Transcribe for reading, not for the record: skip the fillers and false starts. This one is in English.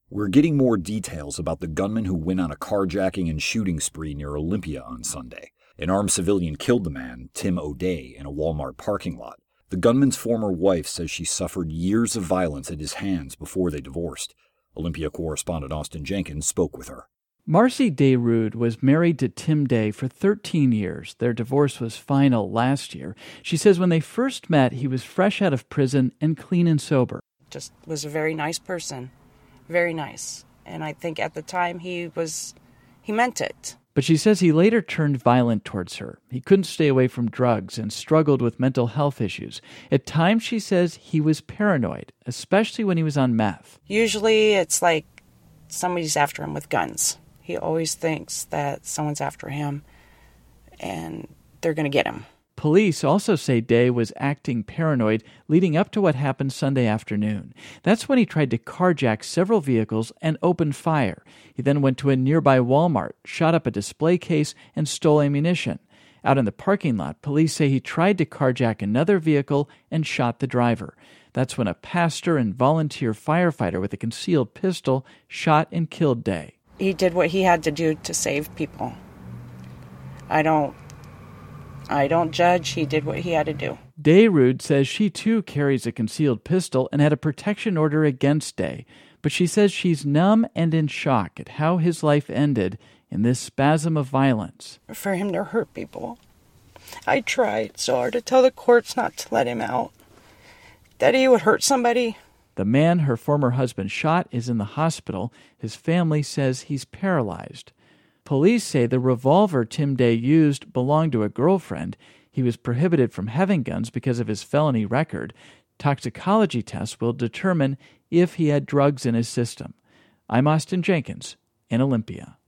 We're getting more details about the gunman who went on a carjacking and shooting spree near Olympia on Sunday. An armed civilian killed the man, Tim O'Day, in a Walmart parking lot. The gunman's former wife says she suffered years of violence at his hands before they divorced. Olympia correspondent Austin Jenkins spoke with her. Marcy Dayrud was married to Tim Day for 13 years. Their divorce was final last year. She says when they first met, he was fresh out of prison and clean and sober. Just was a very nice person. Very nice. And I think at the time he meant it. But she says he later turned violent towards her. He couldn't stay away from drugs and struggled with mental health issues. At times, she says he was paranoid, especially when he was on meth. Usually it's like somebody's after him with guns. He always thinks that someone's after him and they're going to get him. Police also say Day was acting paranoid leading up to what happened Sunday afternoon. That's when he tried to carjack several vehicles and opened fire. He then went to a nearby Walmart, shot up a display case, and stole ammunition. Out in the parking lot, police say he tried to carjack another vehicle and shot the driver. That's when a pastor and volunteer firefighter with a concealed pistol shot and killed Day. He did what he had to do to save people. I don't judge. He did what he had to do. Dayrud says she too carries a concealed pistol and had a protection order against Day. But she says she's numb and in shock at how his life ended in this spasm of violence. For him to hurt people. I tried so hard to tell the courts not to let him out. That he would hurt somebody. The man her former husband shot is in the hospital. His family says he's paralyzed. Police say the revolver Tim Day used belonged to a girlfriend. He was prohibited from having guns because of his felony record. Toxicology tests will determine if he had drugs in his system. I'm Austin Jenkins in Olympia.